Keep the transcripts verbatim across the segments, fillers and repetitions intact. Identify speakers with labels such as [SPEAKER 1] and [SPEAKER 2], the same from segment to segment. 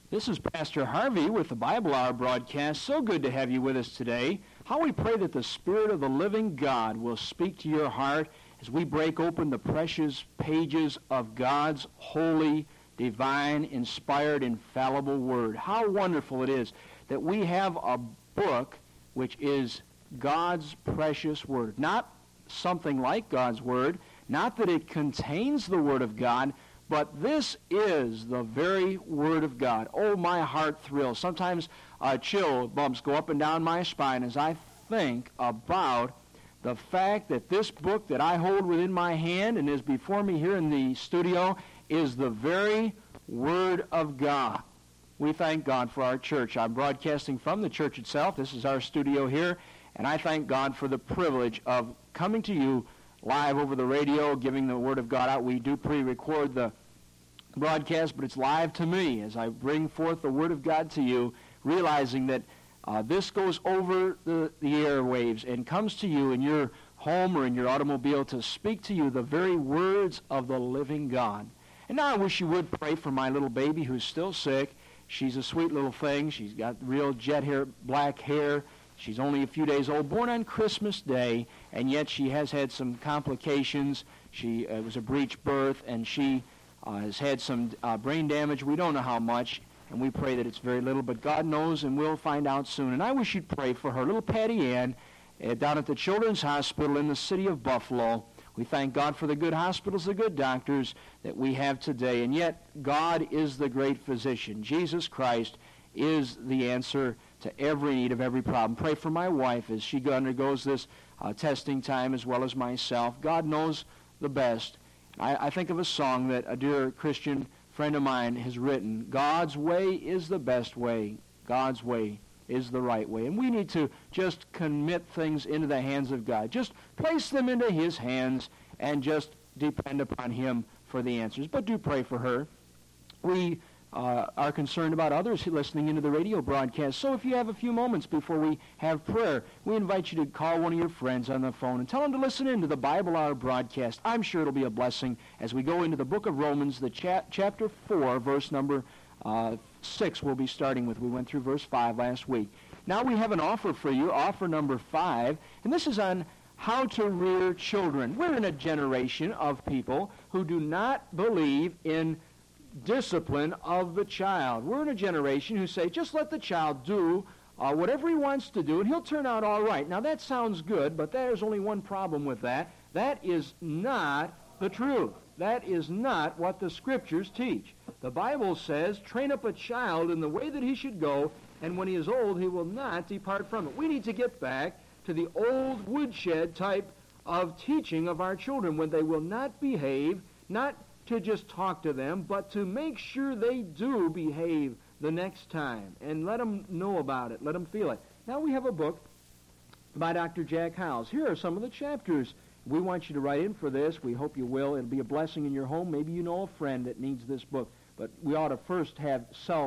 [SPEAKER 1] This is Pastor Harvey with the Bible Hour broadcast. So good to have you with us today. How we pray that the Spirit of the living God will speak to your heart as we break open the precious pages of God's holy, divine, inspired, infallible Word. How wonderful it is that we have a book which is God's precious Word. Not something like God's Word, not that it contains the Word of God, but this is the very Word of God. Oh, my heart thrills. Sometimes uh, chill bumps go up and down my spine as I think about the fact that this book that I hold within my hand and is before me here in the studio is the very Word of God. We thank God for our church. I'm broadcasting from the church itself. This is our studio here, and I thank God for the privilege of coming to you live over the radio, giving the Word of God out. We do pre-record the broadcast, but it's live to me as I bring forth the Word of God to you, realizing that uh, this goes over the, the airwaves and comes to you in your home or in your automobile to speak to you the very words of the living God. And now I wish you would pray for my little baby who's still sick. She's a sweet little thing. She's got real jet hair, black hair. She's only a few days old, born on Christmas Day, and yet she has had some complications. She uh, was a breech birth, and she uh, has had some uh, brain damage. We don't know how much, and we pray that it's very little, but God knows, and we'll find out soon. And I wish you'd pray for her, little Patty Ann, uh, down at the Children's Hospital in the city of Buffalo. We thank God for the good hospitals, the good doctors that we have today, and yet God is the great physician. Jesus Christ is the answer to every need of every problem. Pray for my wife as she undergoes this uh, testing time, as well as myself. God knows the best. I, I think of a song that a dear Christian friend of mine has written. God's way is the best way. God's way is the right way. And we need to just commit things into the hands of God. Just place them into His hands and just depend upon Him for the answers. But do pray for her. We Uh, are concerned about others listening into the radio broadcast. So if you have a few moments before we have prayer, we invite you to call one of your friends on the phone and tell them to listen in to the Bible Hour broadcast. I'm sure it'll be a blessing as we go into the book of Romans, the cha- chapter four, verse number uh, six we'll be starting with. We went through verse five last week. Now we have an offer for you, offer number five, and this is on how to rear children. We're in a generation of people who do not believe in discipline of the child. We're in a generation who say, just let the child do uh, whatever he wants to do, and he'll turn out all right. Now, that sounds good, but there's only one problem with that. That is not the truth. That is not what the Scriptures teach. The Bible says, train up a child in the way that he should go, and when he is old, he will not depart from it. We need to get back to the old woodshed type of teaching of our children when they will not behave, not to just talk to them, but to make sure they do behave the next time and let them know about it, let them feel it. Now we have a book by Doctor Jack Hyles. Here are some of the chapters. We want you to write in for this. We hope you will. It'll be a blessing in your home. Maybe you know a friend that needs this book, but we ought to first have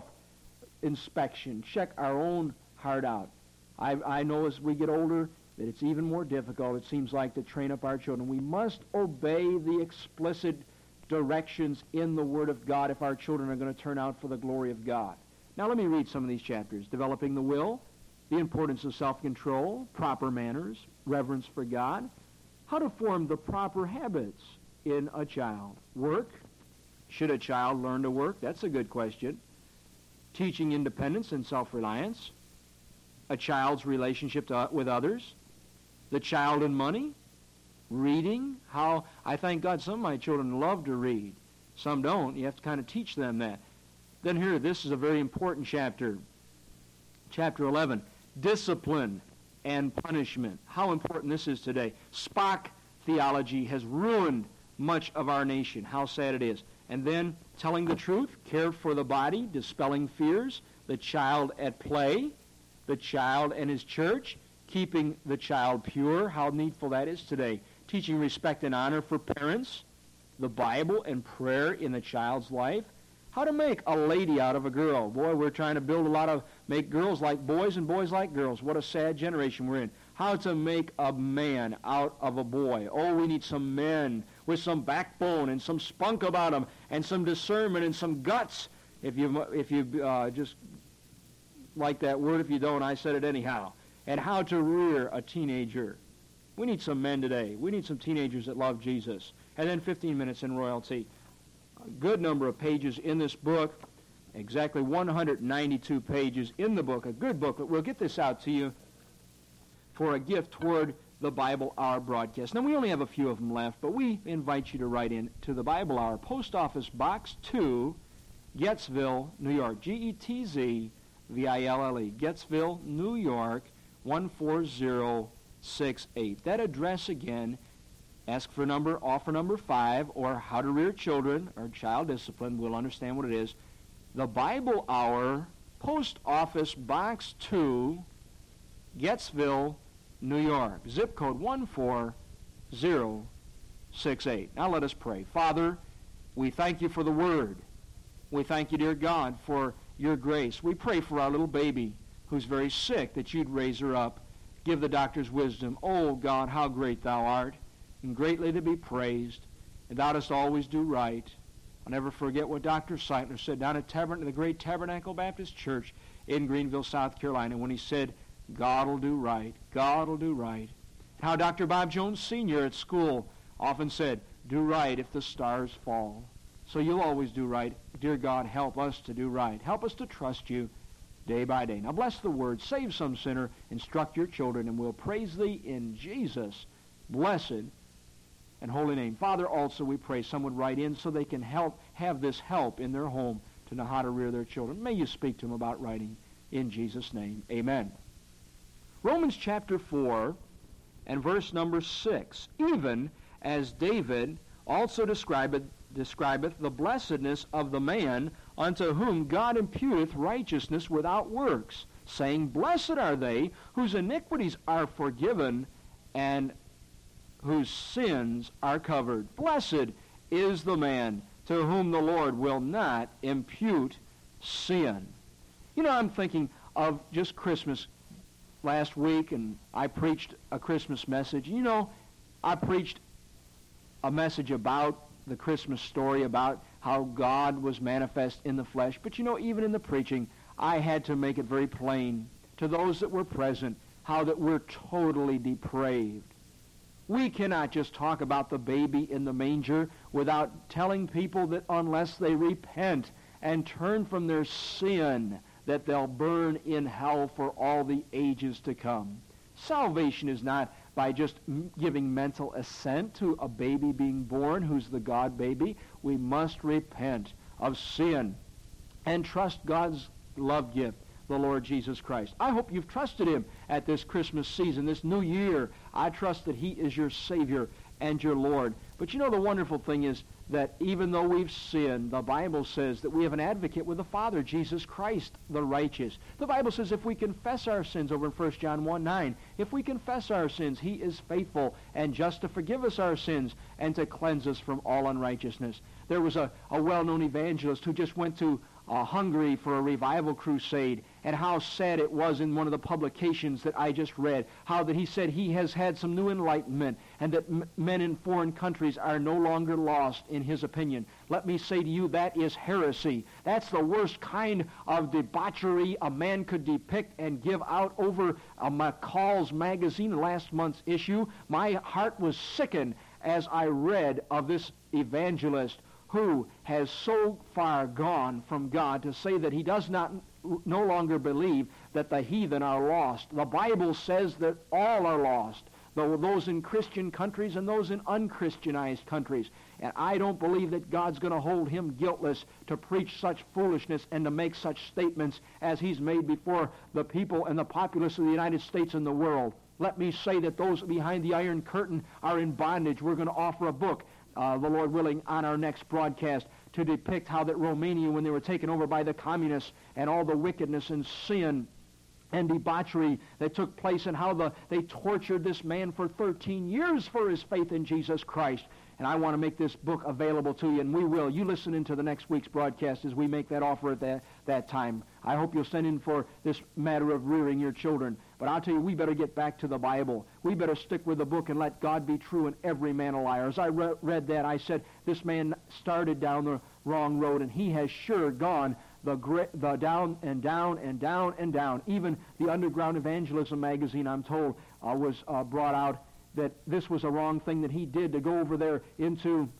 [SPEAKER 1] self-inspection, check our own heart out. I, I know as we get older that it's even more difficult, it seems like, to train up our children. We must obey the explicit directions in the Word of God if our children are going to turn out for the glory of God. Now let me read some of these chapters. Developing the will, the importance of self-control, proper manners, reverence for God, how to form the proper habits in a child. Work, should a child learn to work? That's a good question. Teaching independence and self-reliance, a child's relationship to, with others, the child and money, reading, how I thank God some of my children love to read. Some don't. You have to kind of teach them that. Then here, this is a very important chapter. Chapter eleven, discipline and punishment. How important this is today. Spock theology has ruined much of our nation. How sad it is. And then telling the truth, care for the body, dispelling fears, the child at play, the child and his church, keeping the child pure. How needful that is today. Teaching respect and honor for parents, the Bible and prayer in the child's life. How to make a lady out of a girl. Boy, we're trying to build a lot of, make girls like boys and boys like girls. What a sad generation we're in. How to make a man out of a boy. Oh, we need some men with some backbone and some spunk about them and some discernment and some guts If you if you uh, just like that word, if you don't, I said it anyhow. And how to rear a teenager. We need some men today. We need some teenagers that love Jesus. And then fifteen minutes in royalty. A good number of pages in this book. Exactly one hundred ninety-two pages in the book. A good booklet. We'll get this out to you for a gift toward the Bible Hour broadcast. Now, we only have a few of them left, but we invite you to write in to the Bible Hour, Post Office Box two, Gettysville, New York. G E T Z V I L L E. Gettysville, New York, one four zero six eight. That address again, ask for number, offer number five, or how to rear children, or child discipline. We'll understand what it is. The Bible Hour, Post Office Box two, Gettysville, New York. Zip code one four zero six eight. Now let us pray. Father, we thank you for the Word. We thank you, dear God, for your grace. We pray for our little baby who's very sick, that you'd raise her up. Give the doctors wisdom. Oh, God, how great thou art, and greatly to be praised, and thou dost always do right. I'll never forget what Doctor Seitler said down at Tabern- the great Tabernacle Baptist Church in Greenville, South Carolina, when he said, God will do right. God will do right. How Doctor Bob Jones Senior at school often said, do right if the stars fall. So you'll always do right. Dear God, help us to do right. Help us to trust you day by day. Now bless the word. Save some sinner. Instruct your children, and we'll praise thee in Jesus' blessed and holy name. Father, also we pray some would write in so they can help have this help in their home to know how to rear their children. May you speak to them about writing in Jesus' name. Amen. Romans chapter four and verse number six. Even as David also describeth, describeth the blessedness of the man unto whom God imputeth righteousness without works, saying, blessed are they whose iniquities are forgiven and whose sins are covered. Blessed is the man to whom the Lord will not impute sin. You know, I'm thinking of just Christmas last week, and I preached a Christmas message. You know, I preached a message about the Christmas story, about how God was manifest in the flesh. But you know, even in the preaching, I had to make it very plain to those that were present how that we're totally depraved. We cannot just talk about the baby in the manger without telling people that unless they repent and turn from their sin, that they'll burn in hell for all the ages to come. Salvation is not by just m- giving mental assent to a baby being born who's the God baby. We must repent of sin and trust God's love gift, the Lord Jesus Christ. I hope you've trusted him at this Christmas season, this new year. I trust that he is your Savior and your Lord. But you know, the wonderful thing is that even though we've sinned, the Bible says that we have an advocate with the Father, Jesus Christ, the righteous. The Bible says if we confess our sins, over in First John one nine, if we confess our sins, he is faithful and just to forgive us our sins and to cleanse us from all unrighteousness. There was a, a well-known evangelist who just went to uh, Hungary for a revival crusade, and how sad it was in one of the publications that I just read, how that he said he has had some new enlightenment and that m- men in foreign countries are no longer lost in his opinion. Let me say to you, that is heresy. That's the worst kind of debauchery a man could depict and give out over uh, McCall's magazine, last month's issue. My heart was sickened as I read of this evangelist who has so far gone from God to say that he does not no longer believe that the heathen are lost. The Bible says that all are lost, those in Christian countries and those in unchristianized countries. And I don't believe that God's going to hold him guiltless to preach such foolishness and to make such statements as he's made before the people and the populace of the United States and the world. Let me say that those behind the Iron Curtain are in bondage. We're going to offer a book, Uh, the Lord willing, on our next broadcast to depict how that Romania, when they were taken over by the communists and all the wickedness and sin and debauchery that took place, and how the, they tortured this man for thirteen years for his faith in Jesus Christ. And I want to make this book available to you, and we will. You listen into the next week's broadcast as we make that offer at that, that time. I hope you'll send in for this matter of rearing your children. But I'll tell you, we better get back to the Bible. We better stick with the book and let God be true and every man a liar. As I re- read that, I said, this man started down the wrong road, and he has sure gone the, the down and down and down and down. Even the Underground Evangelism magazine, I'm told, uh, was uh, brought out that this was a wrong thing that he did to go over there into,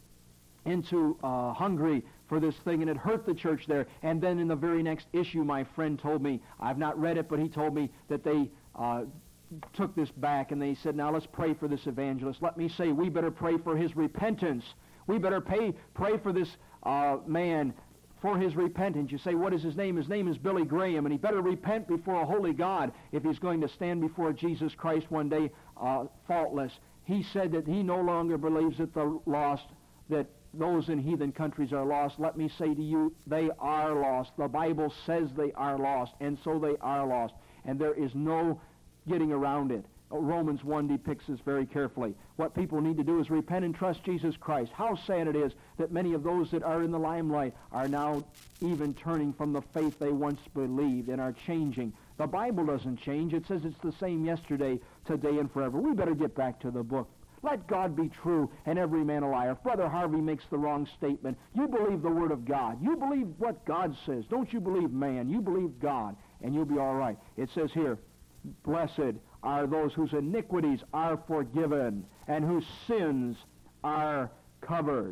[SPEAKER 1] into uh, Hungary for this thing, and it hurt the church there. And then in the very next issue, my friend told me, I've not read it, but he told me that they uh, took this back, and they said, now let's pray for this evangelist. Let me say, we better pray for his repentance. We better pay, pray for this uh, man for his repentance. You say, what is his name? His name is Billy Graham, and he better repent before a holy God if he's going to stand before Jesus Christ one day uh, faultless. He said that he no longer believes that the lost, that those in heathen countries are lost. Let me say to you, they are lost. The Bible says they are lost, and so they are lost. And there is no getting around it. Romans one depicts this very carefully. What people need to do is repent and trust Jesus Christ. How sad it is that many of those that are in the limelight are now even turning from the faith they once believed and are changing. The Bible doesn't change. It says it's the same yesterday, today, and forever. We better get back to the book. Let God be true and every man a liar. If Brother Harvey makes the wrong statement, you believe the Word of God. You believe what God says. Don't you believe man. You believe God, and you'll be all right. It says here, blessed are those whose iniquities are forgiven and whose sins are covered.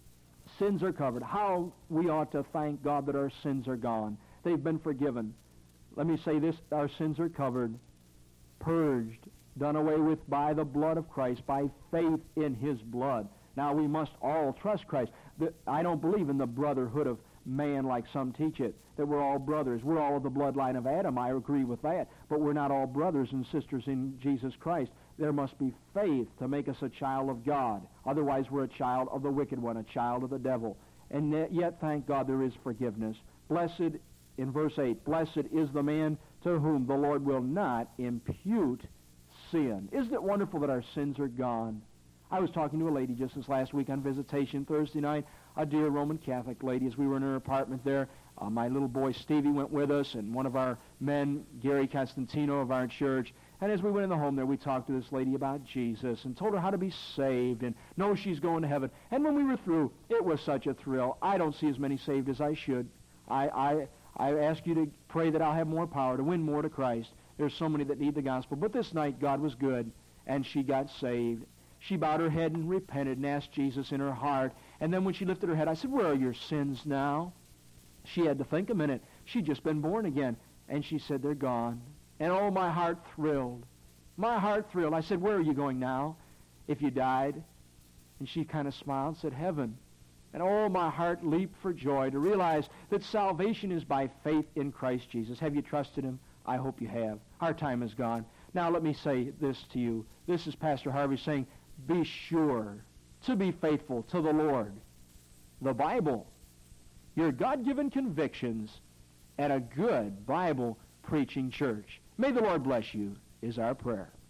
[SPEAKER 1] Sins are covered. How we ought to thank God that our sins are gone. They've been forgiven. Let me say this, our sins are covered, purged, done away with by the blood of Christ, by faith in his blood. Now we must all trust Christ. The, I don't believe in the brotherhood of man like some teach it, that we're all brothers. We're all of the bloodline of Adam. I agree with that. But we're not all brothers and sisters in Jesus Christ. There must be faith to make us a child of God. Otherwise, we're a child of the wicked one, a child of the devil. And yet, thank God, there is forgiveness. Blessed, in verse eight, blessed is the man to whom the Lord will not impute sin. Isn't it wonderful that our sins are gone? I was talking to a lady just this last week on visitation Thursday night, a dear Roman Catholic lady, as we were in her apartment there. Uh, my little boy Stevie went with us, and one of our men, Gary Constantino of our church. And as we went in the home there, we talked to this lady about Jesus and told her how to be saved and know she's going to heaven. And when we were through, it was such a thrill. I don't see as many saved as I should. I, I, I ask you to pray that I'll have more power to win more to Christ. There's so many that need the gospel. But this night, God was good, and she got saved. She bowed her head and repented and asked Jesus in her heart. And then when she lifted her head, I said, where are your sins now? She had to think a minute. She'd just been born again. And she said, they're gone. And oh, my heart thrilled. My heart thrilled. I said, where are you going now if you died? And she kind of smiled and said, heaven. And oh, my heart leaped for joy to realize that salvation is by faith in Christ Jesus. Have you trusted him? I hope you have. Our time is gone. Now let me say this to you. This is Pastor Harvey saying, be sure to be faithful to the Lord, the Bible, your God-given convictions, and a good Bible-preaching church. May the Lord bless you, is our prayer.